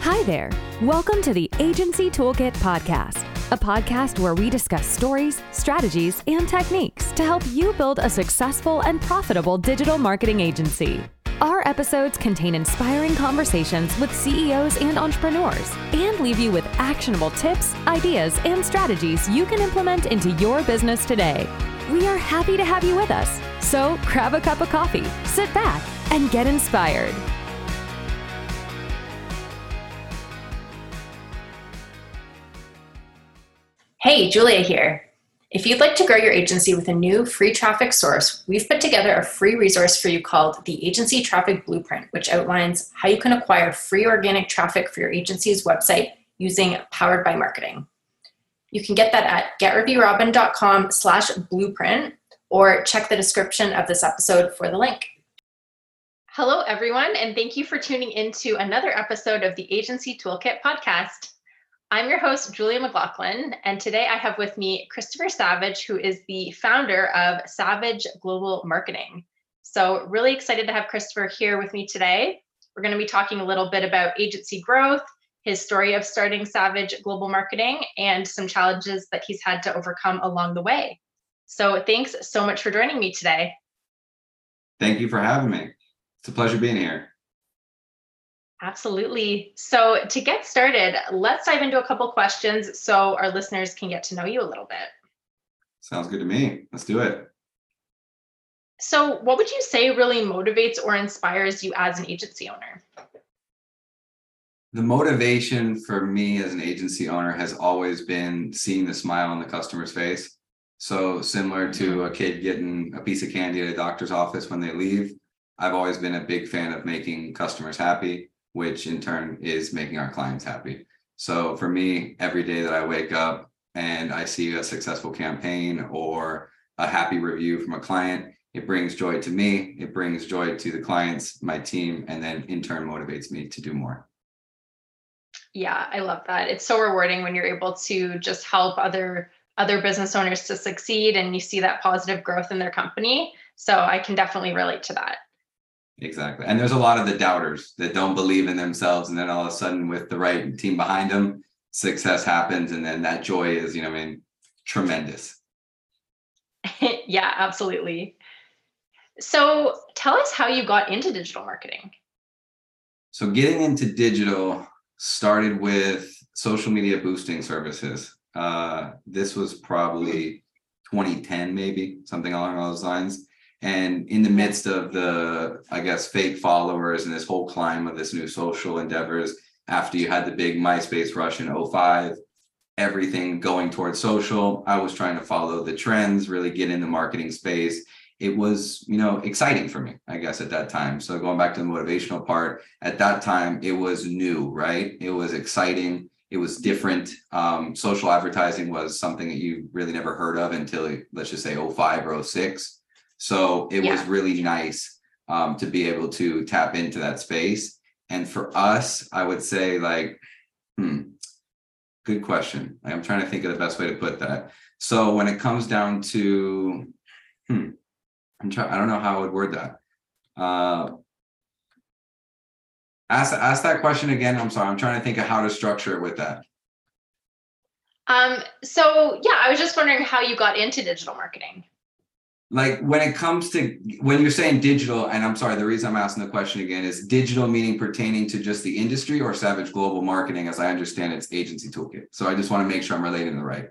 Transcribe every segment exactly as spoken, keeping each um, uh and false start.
Hi there. Welcome to the Agency Toolkit Podcast, a podcast where we discuss stories, strategies, and techniques to help you build a successful and profitable digital marketing agency. Our episodes contain inspiring conversations with C E Os and entrepreneurs and leave you with actionable tips, ideas, and strategies you can implement into your business today. We are happy to have you with us. So grab a cup of coffee, sit back, and get inspired. Hey, Julia here. If you'd like to grow your agency with a new free traffic source, we've put together a free resource for you called the Agency Traffic Blueprint, which outlines how you can acquire free organic traffic for your agency's website using Powered by Marketing. You can get that at getreviewrobin.com slash blueprint or check the description of this episode for the link. Hello, everyone, and thank you for tuning into another episode of the Agency Toolkit podcast. I'm your host, Julia McLaughlin, and today I have with me Christopher Savage, who is the founder of Savage Global Marketing. So really excited to have Christopher here with me today. We're going to be talking a little bit about agency growth, his story of starting Savage Global Marketing, and some challenges that he's had to overcome along the way. So thanks so much for joining me today. Thank you for having me. It's a pleasure being here. Absolutely. So to get started, let's dive into a couple questions so our listeners can get to know you a little bit. Sounds good to me. Let's do it. So what would you say really motivates or inspires you as an agency owner? The motivation for me as an agency owner has always been seeing the smile on the customer's face. So similar to a kid getting a piece of candy at a doctor's office when they leave, I've always been a big fan of making customers happy, which in turn is making our clients happy. So for me, every day that I wake up and I see a successful campaign or a happy review from a client, it brings joy to me, it brings joy to the clients, my team, and then in turn motivates me to do more. Yeah, I love that. It's so rewarding when you're able to just help other other business owners to succeed and you see that positive growth in their company. So I can definitely relate to that. Exactly. And there's a lot of the doubters that don't believe in themselves. And then all of a sudden with the right team behind them, success happens. And then that joy is, you know, I mean, tremendous. Yeah, absolutely. So tell us how you got into digital marketing. So getting into digital started with social media boosting services. Uh, this was probably twenty ten, maybe something along those lines. And in the midst of the, I guess, fake followers and this whole climb of this new social endeavors, after you had the big MySpace rush in oh five, everything going towards social, I was trying to follow the trends, really get in the marketing space. It was, you know, exciting for me, I guess, at that time. So going back to the motivational part, at that time, it was new, right? It was exciting. It was different. Um, social advertising was something that you really never heard of until, let's just say, oh five or oh six. So it yeah. was really nice um, to be able to tap into that space. And for us, I would say like, hmm, good question. I'm trying to think of the best way to put that. So when it comes down to, hmm, I'm trying, I don't know how I would word that. Uh, ask, ask that question again. I'm sorry. I'm trying to think of how to structure it with that. Um, so yeah, I was just wondering how you got into digital marketing. Like when it comes to, when you're saying digital, and I'm sorry, the reason I'm asking the question again is digital meaning pertaining to just the industry or Savage Global Marketing, as I understand it's Agency Toolkit. So I just want to make sure I'm relating the right.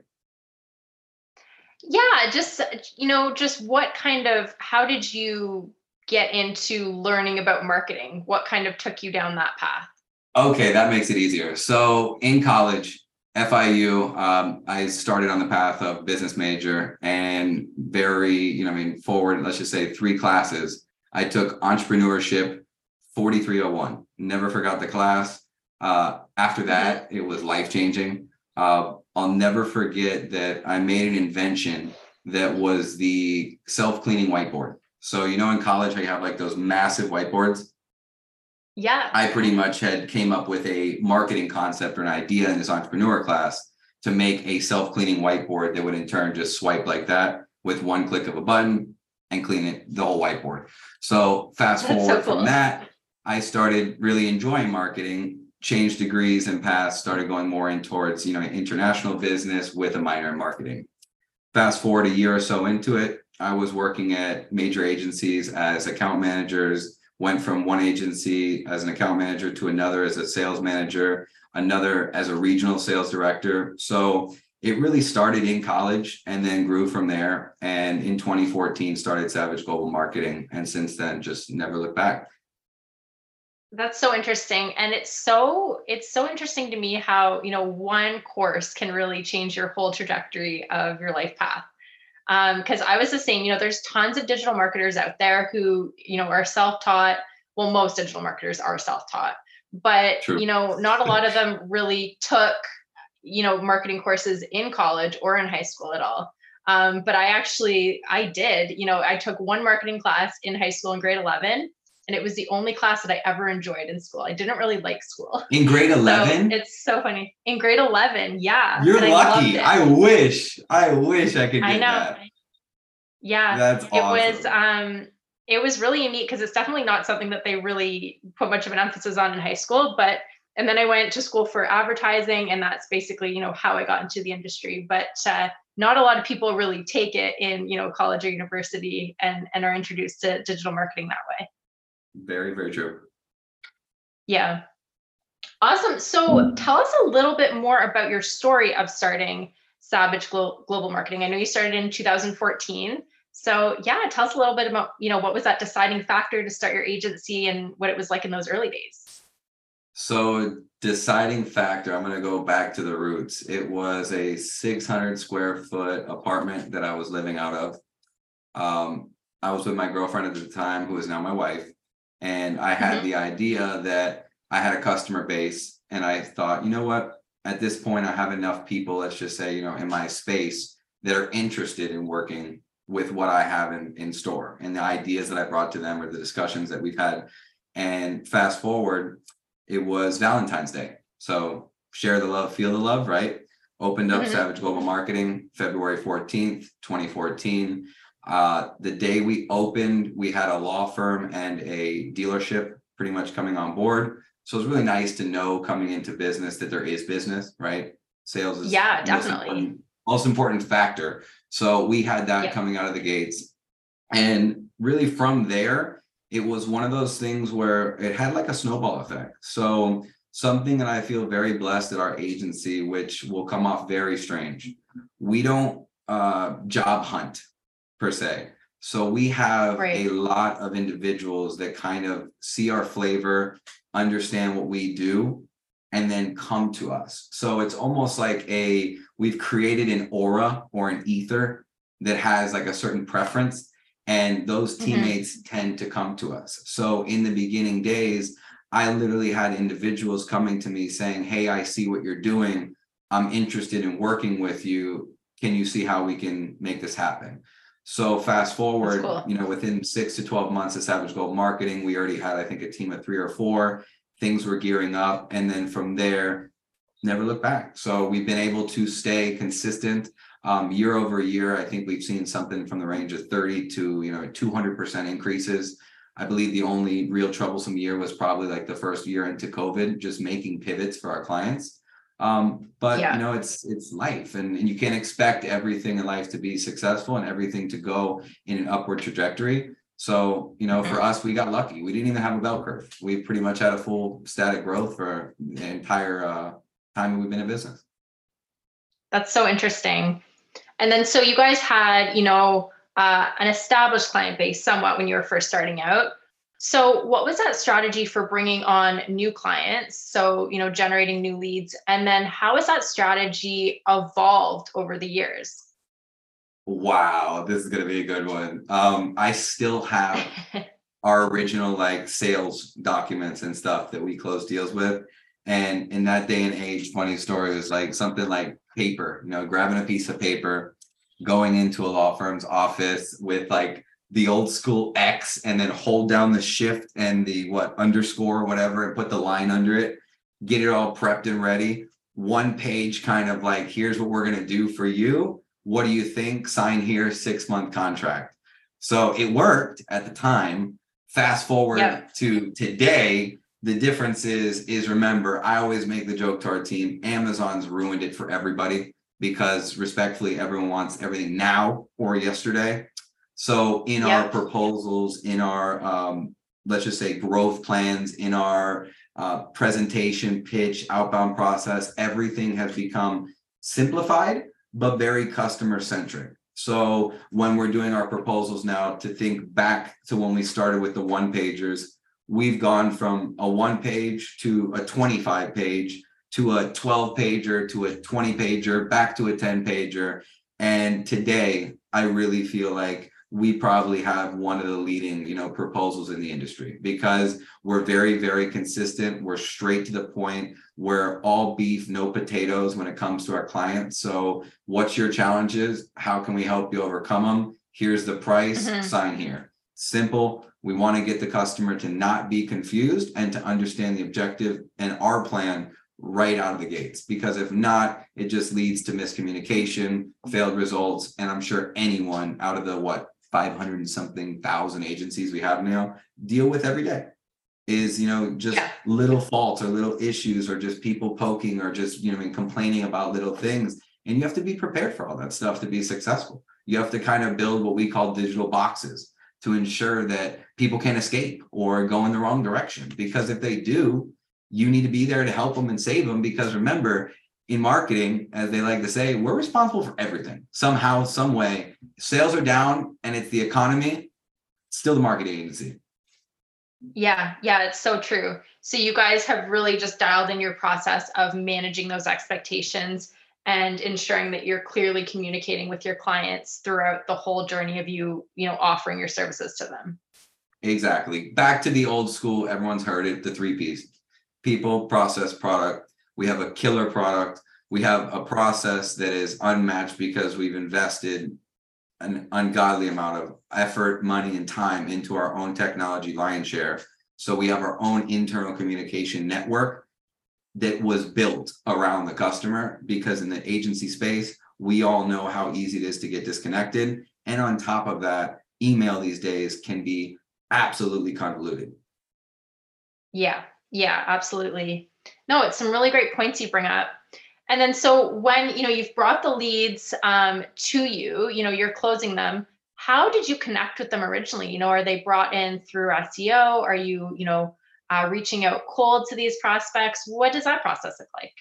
Yeah, just, you know, just what kind of, how did you get into learning about marketing? What kind of took you down that path? Okay, that makes it easier. So in college, F I U, um, I started on the path of business major and very, you know, I mean, forward, let's just say three classes. I took entrepreneurship forty-three oh one, never forgot the class. Uh, after that, it was life-changing. Uh, I'll never forget that I made an invention that was the self-cleaning whiteboard. So, you know, in college, I have like those massive whiteboards. Yeah. I pretty much had came up with a marketing concept or an idea in this entrepreneur class to make a self-cleaning whiteboard that would in turn just swipe like that with one click of a button and clean it, the whole whiteboard. So fast That's forward so cool. from that, I started really enjoying marketing, changed degrees and paths, started going more in towards, you know, international business with a minor in marketing. Fast forward a year or so into it, I was working at major agencies as account managers, went from one agency as an account manager to another as a sales manager, another as a regional sales director. So it really started in college and then grew from there. And in twenty fourteen, started Savage Global Marketing. And since then, just never looked back. That's so interesting. And it's so, it's so interesting to me how, you know, one course can really change your whole trajectory of your life path. Um, cause I was the same, you know, there's tons of digital marketers out there who, you know, are self-taught. Well, most digital marketers are self-taught, but, True. you know, not a lot of them really took, you know, marketing courses in college or in high school at all. Um, but I actually, I did, you know, I took one marketing class in high school in grade eleven. And it was the only class that I ever enjoyed in school. I didn't really like school. In grade eleven? So it's so funny. In grade eleven, yeah. You're lucky. I, I wish. I wish I could get I know. that. Yeah. That's awesome. It was um it was really unique because it's definitely not something that they really put much of an emphasis on in high school. But and then I went to school for advertising, and that's basically, you know, how I got into the industry. But uh, not a lot of people really take it in, you know, college or university and, and are introduced to digital marketing that way. Very, very true. Yeah. Awesome. So tell us a little bit more about your story of starting Savage Glo- Global Marketing. I know you started in two thousand fourteen. So yeah, tell us a little bit about, you know, what was that deciding factor to start your agency and what it was like in those early days? So deciding factor, I'm going to go back to the roots. It was a six hundred square foot apartment that I was living out of. Um, I was with my girlfriend at the time, who is now my wife. And I had mm-hmm. the idea that I had a customer base, and I thought, you know what, at this point, I have enough people, let's just say, you know, in my space that are interested in working with what I have in, in store and the ideas that I brought to them or the discussions that we've had. And fast forward, it was Valentine's Day. So share the love, feel the love, right? Opened up mm-hmm. Savage Global Marketing, February fourteenth, twenty fourteen. Uh, the day we opened, we had a law firm and a dealership pretty much coming on board. So it's really nice to know coming into business that there is business, right? Sales is yeah, the definitely. Most important, most important factor. So we had that yeah. coming out of the gates. And really from there, it was one of those things where it had like a snowball effect. So something that I feel very blessed at our agency, which will come off very strange. We don't uh, job hunt per se. So we have right. a lot of individuals that kind of see our flavor, understand what we do, and then come to us. So it's almost like a, we've created an aura or an ether that has like a certain preference, and those teammates mm-hmm. tend to come to us. So in the beginning days, I literally had individuals coming to me saying, hey, I see what you're doing. I'm interested in working with you. Can you see how we can make this happen? So fast forward, cool. you know, within six to twelve months of Savage Global Marketing, we already had, I think, a team of three or four. Things were gearing up. And then from there, never look back. So we've been able to stay consistent um, year over year. I think we've seen something from the range of thirty to, you know, two hundred percent increases. I believe the only real troublesome year was probably like the first year into COVID, just making pivots for our clients. Um, but yeah. you know, it's it's life, and, and you can't expect everything in life to be successful and everything to go in an upward trajectory. So, you know, mm-hmm. for us, we got lucky. We didn't even have a bell curve. We pretty much had a full static growth for the entire uh, time we've been in business. That's so interesting. And then, so you guys had, you know, uh, an established client base somewhat when you were first starting out. So what was that strategy for bringing on new clients? So, you know, generating new leads. And then how has that strategy evolved over the years? Wow, this is going to be a good one. Um, I still have our original like sales documents and stuff that we close deals with. And in that day and age, funny story was like something like paper, you know, grabbing a piece of paper, going into a law firm's office with like the old school X, and then hold down the shift and the what underscore or whatever, and put the line under it, get it all prepped and ready. One page kind of like, here's what we're going to do for you. What do you think? Sign here, six month contract. So it worked at the time. Fast forward yeah. to today, The difference is, is remember, I always make the joke to our team, Amazon's ruined it for everybody because respectfully, everyone wants everything now or yesterday. So in Yeah. our proposals, in our, um, let's just say growth plans, in our uh, presentation, pitch, outbound process, everything has become simplified, but very customer centric. So when we're doing our proposals now, to think back to when we started with the one pagers, we've gone from a one page to a twenty-five page to a twelve pager to a twenty pager back to a ten pager. And today I really feel like we probably have one of the leading, you know, proposals in the industry because we're very, very consistent. We're straight to the point. We're all beef, no potatoes when it comes to our clients. So what's your challenges? How can we help you overcome them? Here's the price, Mm-hmm. sign here. Simple. We want to get the customer to not be confused and to understand the objective and our plan right out of the gates, because if not, it just leads to miscommunication, failed results. And I'm sure anyone out of the what five hundred and something thousand agencies we have now deal with every day is, you know, just Yeah. little faults or little issues or just people poking or just, you know, I mean, complaining about little things. And you have to be prepared for all that stuff to be successful. You have to kind of build what we call digital boxes to ensure that people can't escape or go in the wrong direction. Because if they do, you need to be there to help them and save them. Because remember, in marketing, as they like to say, we're responsible for everything. Somehow, some way, sales are down and it's the economy, still the marketing agency. Yeah, yeah, it's so true. So you guys have really just dialed in your process of managing those expectations and ensuring that you're clearly communicating with your clients throughout the whole journey of you, you know, offering your services to them. Exactly. Back to the old school, everyone's heard it, the three P's. People, process, product. We have a killer product. We have a process that is unmatched because we've invested an ungodly amount of effort, money, and time into our own technology lion share. So we have our own internal communication network that was built around the customer, because in the agency space, we all know how easy it is to get disconnected. And on top of that, email these days can be absolutely convoluted. Yeah, yeah, absolutely. No, it's some really great points you bring up. And then so when, you know, you've brought the leads um, to you, you know, you're closing them. How did you connect with them originally? You know, are they brought in through S E O? Are you, you know, uh, reaching out cold to these prospects? What does that process look like?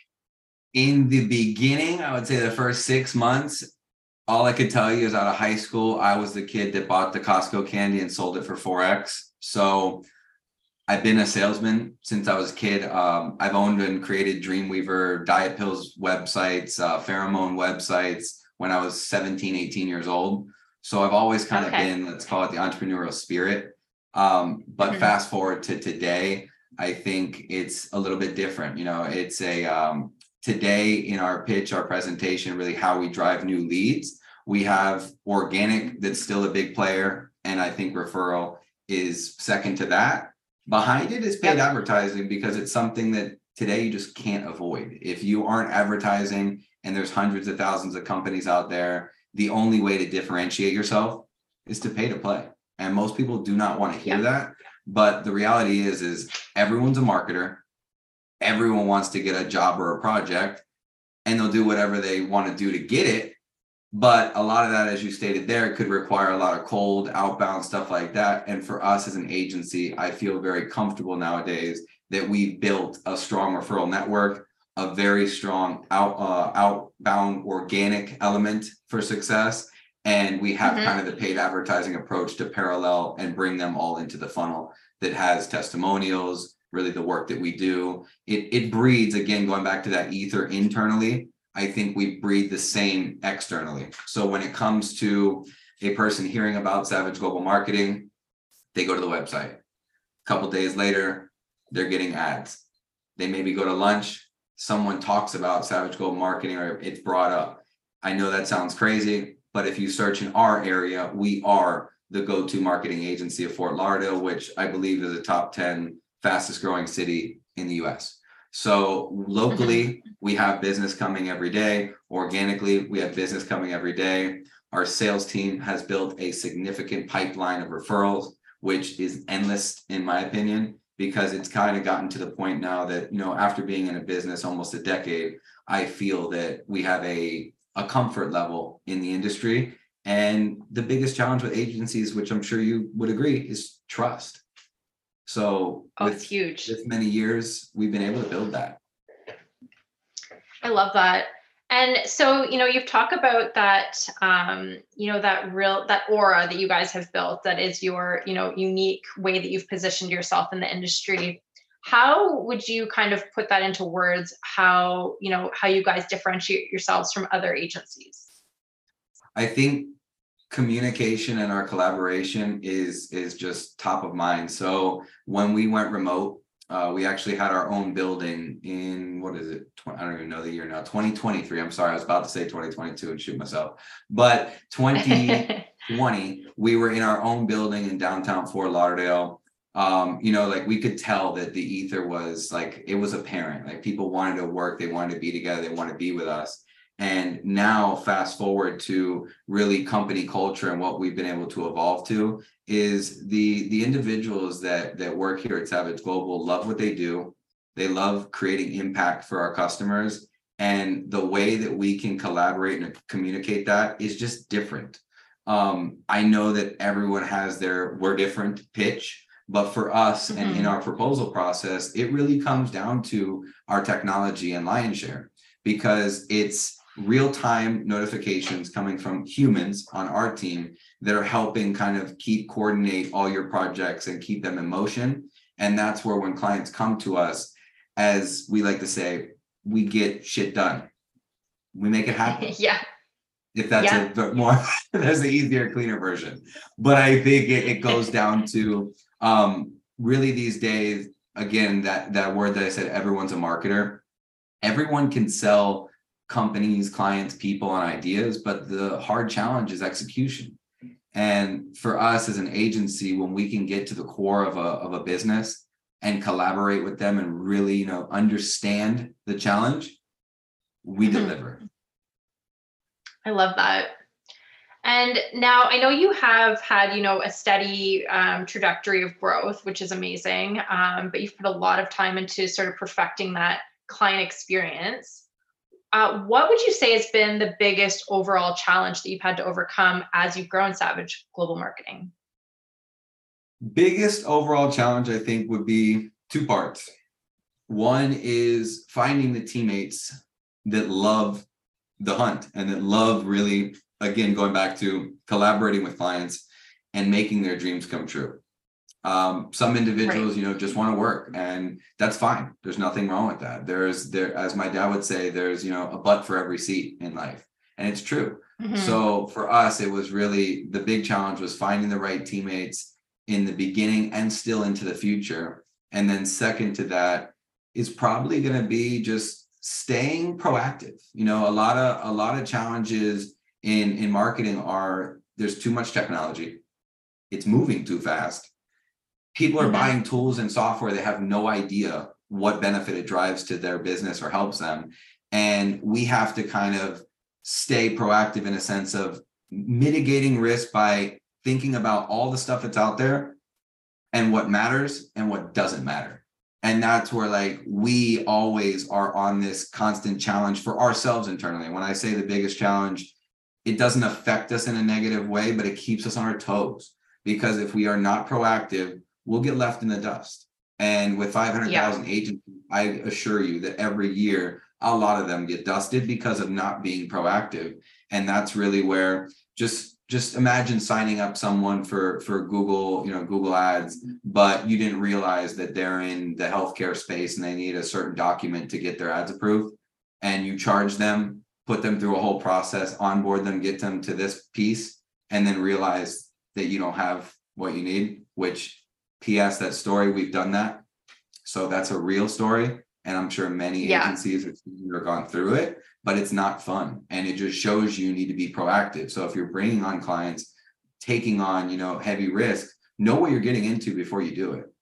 In the beginning, I would say the first six months, all I could tell you is out of high school, I was the kid that bought the Costco candy and sold it for four X. So I've been a salesman since I was a kid. Um, I've owned and created Dreamweaver, Diet Pills websites, uh, pheromone websites when I was seventeen, eighteen years old. So I've always kind Okay. of been, let's call it the entrepreneurial spirit. Um, but Mhm. fast forward to today, I think it's a little bit different. You know, it's a, um, today in our pitch, our presentation, really how we drive new leads. We have organic, that's still a big player. And I think referral is second to that. Behind it is paid Yep. advertising, because it's something that today you just can't avoid. If you aren't advertising, and there's hundreds of thousands of companies out there, the only way to differentiate yourself is to pay to play. And most people do not want to hear Yep. that. But the reality is, is everyone's a marketer. Everyone wants to get a job or a project, and they'll do whatever they want to do to get it. But a lot of that, as you stated there, could require a lot of cold, outbound stuff like that. And for us as an agency, I feel very comfortable nowadays that we've built a strong referral network, a very strong out, uh, outbound organic element for success. And we have Mhm. kind of the paid advertising approach to parallel and bring them all into the funnel that has testimonials, really the work that we do. It, it breeds, again, going back to that ether internally. I think we breed the same externally. So when it comes to a person hearing about Savage Global Marketing, they go to the website. A couple days later, they're getting ads. They maybe go to lunch, someone talks about Savage Global Marketing, or it's brought up. I know that sounds crazy, but if you search in our area, we are the go-to marketing agency of Fort Lauderdale, which I believe is a top ten fastest growing city in the U S. So locally, mm-hmm. we have business coming every day. Organically, we have business coming every day. Our sales team has built a significant pipeline of referrals, which is endless, in my opinion. because it's kind of gotten to the point now that, you know, after being in a business almost a decade, I feel that we have a, a comfort level in the industry. And the biggest challenge with agencies, which I'm sure you would agree, is trust. So oh, with it's huge. This many years, we've been able to build that. I love that. And so, you know, you've talked about that, um, you know, that real, that aura that you guys have built, that is your, you know, unique way that you've positioned yourself in the industry. How would you kind of put that into words, how, you know, how you guys differentiate yourselves from other agencies? I think communication and our collaboration is, is just top of mind. So when we went remote, Uh, we actually had our own building in, what is it? I don't even know the year now, twenty twenty-three. I'm sorry, I was about to say twenty twenty-two and shoot myself. But twenty twenty, we were in our own building in downtown Fort Lauderdale. Um, you know, like we could tell that the ether was like, it was apparent. Like people wanted to work, they wanted to be together, they wanted to be with us. And now fast forward to really company culture and what we've been able to evolve to is the the individuals that that work here at Savage Global love what they do. They love creating impact for our customers. And the way that we can collaborate and communicate that is just different. Um, I know that everyone has their we're different pitch, but for us mm-hmm. and in our proposal process, it really comes down to our technology and Lionshare, because it's real-time notifications coming from humans on our team that are helping kind of keep coordinate all your projects and keep them in motion. And that's where when clients come to us, as we like to say, we get shit done. We make it happen. Yeah. If that's yeah. a more, there's the easier, cleaner version. But I think it, it goes down to um, really these days, again, that, that word that I said, everyone's a marketer. Everyone can sell companies, clients, people, and ideas, but the hard challenge is execution. And for us as an agency, when we can get to the core of a, of a business and collaborate with them and really, you know, understand the challenge, we mm-hmm. deliver. I love that. And now I know you have had, you know, a steady um, trajectory of growth, which is amazing. Um, but you've put a lot of time into sort of perfecting that client experience. Uh, what would you say has been the biggest overall challenge that you've had to overcome as you've grown Savage Global Marketing? Biggest overall challenge, I think, would be two parts. One is finding the teammates that love the hunt and that love really, again, going back to collaborating with clients and making their dreams come true. Um, some individuals, right. you know, just want to work, and that's fine. There's nothing wrong with that. There's there, as my dad would say, there's, you know, a butt for every seat in life. And it's true. Mm-hmm. So for us, it was really the big challenge was finding the right teammates in the beginning and still into the future. And then second to that is probably going to be just staying proactive. You know, a lot of, a lot of challenges in, in marketing are there's too much technology. It's moving too fast. People are mm-hmm. buying tools and software. They have no idea what benefit it drives to their business or helps them. And we have to kind of stay proactive in a sense of mitigating risk by thinking about all the stuff that's out there and what matters and what doesn't matter. And that's where like we always are on this constant challenge for ourselves internally. When I say the biggest challenge, it doesn't affect us in a negative way, but it keeps us on our toes. Because if we are not proactive, we'll get left in the dust. And with five hundred thousand yeah. agents, I assure you that every year, a lot of them get dusted because of not being proactive. And that's really where just, just imagine signing up someone for, for Google, you know, Google ads, but you didn't realize that they're in the healthcare space and they need a certain document to get their ads approved. And you charge them, put them through a whole process, onboard them, get them to this piece, and then realize that you don't have what you need, which P S that story, we've done that. So that's a real story. And I'm sure many yeah. agencies have gone through it, but it's not fun. And it just shows you need to be proactive. So if you're bringing on clients, taking on, you know, heavy risk, know what you're getting into before you do it.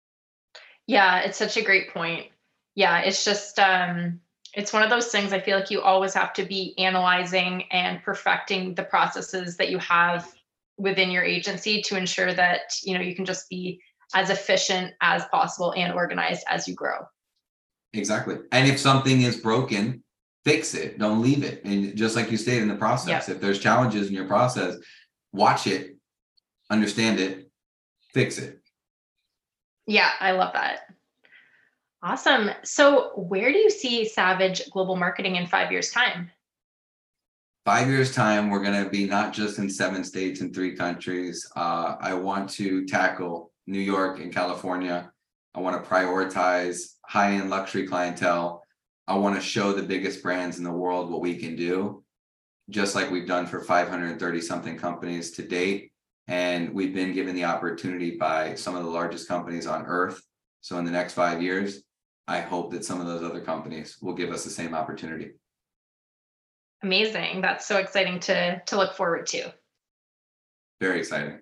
Yeah, it's such a great point. Yeah, it's just, um, it's one of those things I feel like you always have to be analyzing and perfecting the processes that you have within your agency to ensure that, you know, you can just be as efficient as possible and organized as you grow. Exactly. And if something is broken, fix it. Don't leave it. And just like you stated in the process, yep. if there's challenges in your process, watch it, understand it, fix it. Yeah, I love that. Awesome. So where do you see Savage Global Marketing in five years' time? Five years' time, we're going to be not just in seven states and three countries. Uh, I want to tackle New York and California. I want to prioritize high-end luxury clientele. I want to show the biggest brands in the world what we can do, just like we've done for five hundred thirty something companies to date. And we've been given the opportunity by some of the largest companies on earth. So in the next five years, I hope that some of those other companies will give us the same opportunity. Amazing. That's so exciting to, to look forward to. Very exciting.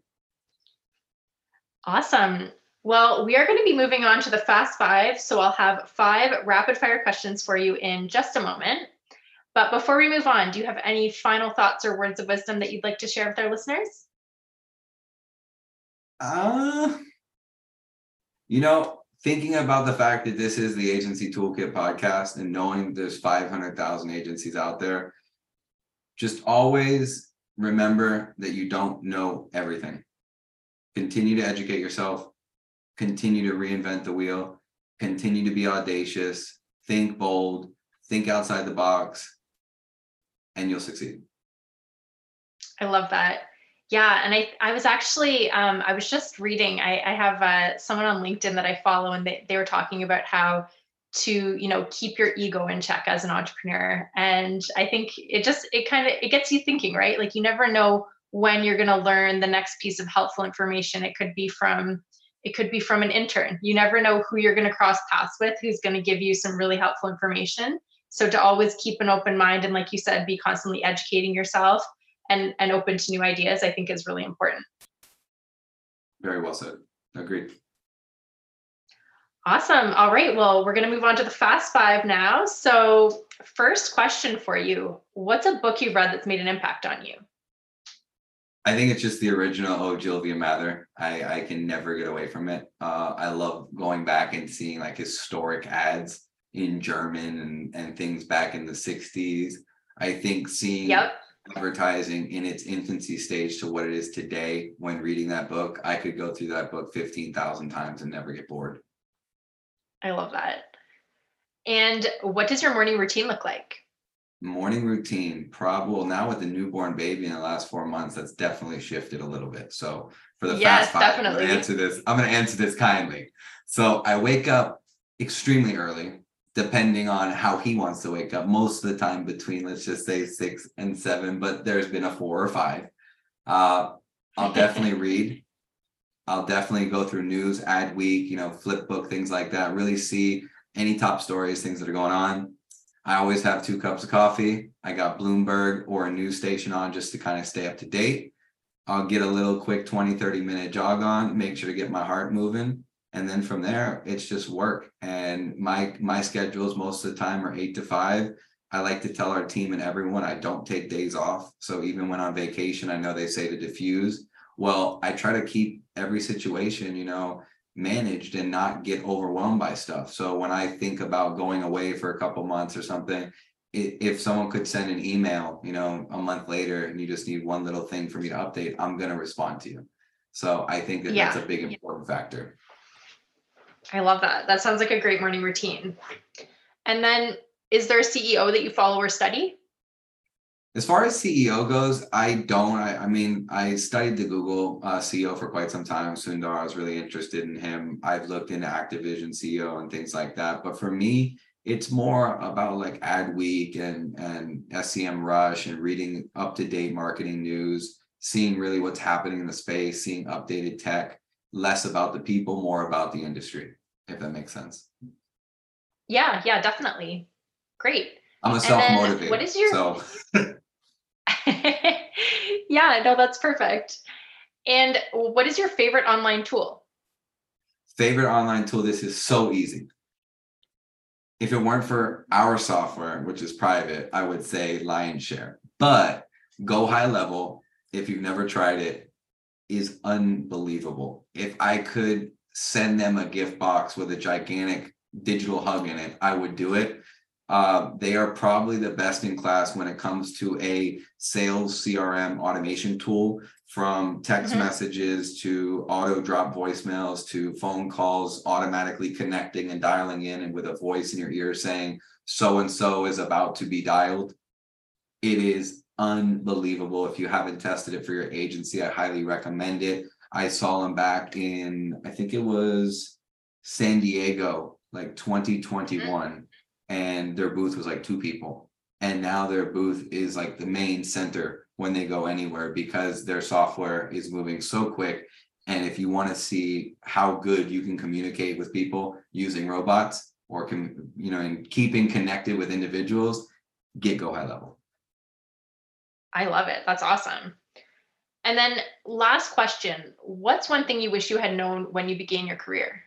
Awesome. Well, we are going to be moving on to the Fast Five. So I'll have five rapid fire questions for you in just a moment. But before we move on, do you have any final thoughts or words of wisdom that you'd like to share with our listeners? Uh, you know, thinking about the fact that this is the Agency Toolkit podcast and knowing there's five hundred thousand agencies out there, just always remember that you don't know everything. Continue to educate yourself, continue to reinvent the wheel, continue to be audacious, think bold, think outside the box, and you'll succeed. I love that. Yeah. And I, I was actually, um, I was just reading, I, I have uh, someone on LinkedIn that I follow, and they, they were talking about how to, you know, keep your ego in check as an entrepreneur. And I think it just, it kind of, it gets you thinking, right? Like you never know when you're going to learn the next piece of helpful information. It could be from, it could be from an intern. You never know who you're going to cross paths with, who's going to give you some really helpful information. So to always keep an open mind, and like you said, be constantly educating yourself and, and open to new ideas, I think is really important. Very well said. Agreed. Awesome. All right. Well, we're going to move on to the Fast Five now. So first question for you, what's a book you've read that's made an impact on you? I think it's just the original Ogilvy Mather. I, I can never get away from it. Uh, I love going back and seeing like historic ads in German and, and things back in the sixties. I think seeing yep. advertising in its infancy stage to what it is today, when reading that book, I could go through that book fifteen thousand times and never get bored. I love that. And what does your morning routine look like? Morning routine, probably well, now with the newborn baby in the last four months, that's definitely shifted a little bit. So for the yes, Fast Five, definitely. I'm gonna answer this. I'm going to answer this kindly. So I wake up extremely early, depending on how he wants to wake up. Most of the time between, let's just say six and seven, but there's been a four or five. Uh, I'll definitely read. I'll definitely go through news, ad week, you know, flip book, things like that. Really see any top stories, things that are going on. I always have two cups of coffee. I got Bloomberg or a news station on just to kind of stay up to date. I'll get a little quick twenty, thirty minute jog on, make sure to get my heart moving. And then from there, it's just work. And my my schedules most of the time are eight to five. I like to tell our team and everyone I don't take days off. So even when on vacation, I know they say to diffuse. Well, I try to keep every situation, you know, managed and not get overwhelmed by stuff. So when I think about going away for a couple months or something, if someone could send an email, you know, a month later and you just need one little thing for me to update, I'm going to respond to you. So I think that yeah. that's a big important factor. I love that. That sounds like a great morning routine. And then is there a C E O that you follow or study? As far as C E O goes, I don't. I, I mean, I studied the Google uh, C E O for quite some time. Sundar, I was really interested in him. I've looked into Activision C E O and things like that. But for me, it's more about like Adweek and, and S C M Rush and reading up-to-date marketing news, seeing really what's happening in the space, seeing updated tech, less about the people, more about the industry, if that makes sense. Yeah, yeah, definitely. Great. I'm a self-motivator. What is your... So... Yeah, no, that's perfect. And what is your favorite online tool? Favorite online tool? This is so easy. If it weren't for our software, which is private, I would say Lionshare. But Go High Level, if you've never tried it, is unbelievable. If I could send them a gift box with a gigantic digital hug in it, I would do it. Uh, they are probably the best in class when it comes to a sales C R M automation tool, from text mm-hmm. messages to auto drop voicemails to phone calls automatically connecting and dialing in, and with a voice in your ear saying so-and-so is about to be dialed. It is unbelievable. If you haven't tested it for your agency, I highly recommend it. I saw them back in, I think it was San Diego, like twenty twenty-one. Mm-hmm. And their booth was like two people. And now their booth is like the main center when they go anywhere, because their software is moving so quick. And if you want to see how good you can communicate with people using robots, or can, you know, and keeping connected with individuals, get Go High Level. I love it. That's awesome. And then last question, what's one thing you wish you had known when you began your career?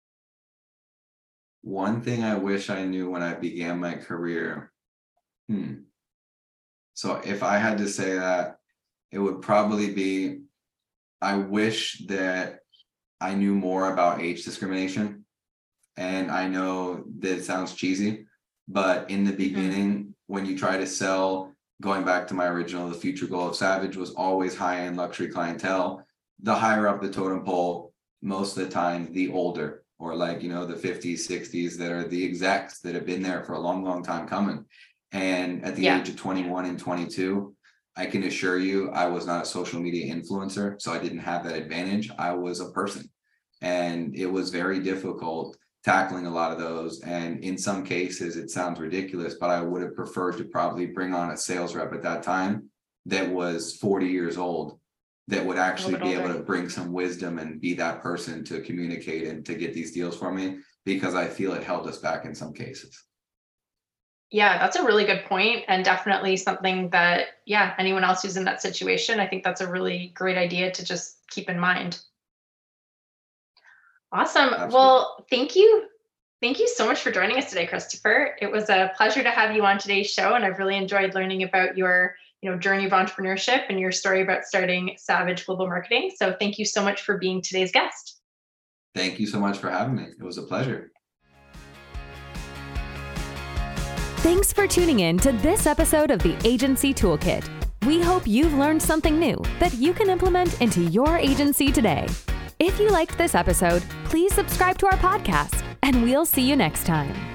One thing I wish I knew when I began my career. Hmm. So if I had to say that, it would probably be, I wish that I knew more about age discrimination. And I know that it sounds cheesy, but in the beginning, mm-hmm. when you try to sell, going back to my original, the future goal of Savage was always high-end luxury clientele. The higher up the totem pole, most of the time, the older, or like, you know, the fifties, sixties that are the execs that have been there for a long, long time coming. And at the yeah. age of twenty-one and twenty-two, I can assure you, I was not a social media influencer, so I didn't have that advantage. I was a person, and it was very difficult tackling a lot of those. And in some cases, it sounds ridiculous, but I would have preferred to probably bring on a sales rep at that time that was forty years old, that would actually be able to bring some wisdom and be that person to communicate and to get these deals for me, because I feel it held us back in some cases. Yeah, that's a really good point, and definitely something that, yeah, anyone else who's in that situation, I think that's a really great idea to just keep in mind. Awesome. Absolutely. Well, thank you. Thank you so much for joining us today, Christopher. It was a pleasure to have you on today's show, and I've really enjoyed learning about your you know, journey of entrepreneurship and your story about starting Savage Global Marketing. So thank you so much for being today's guest. Thank you so much for having me. It was a pleasure. Thanks for tuning in to this episode of the Agency Toolkit. We hope you've learned something new that you can implement into your agency today. If you liked this episode, please subscribe to our podcast, and we'll see you next time.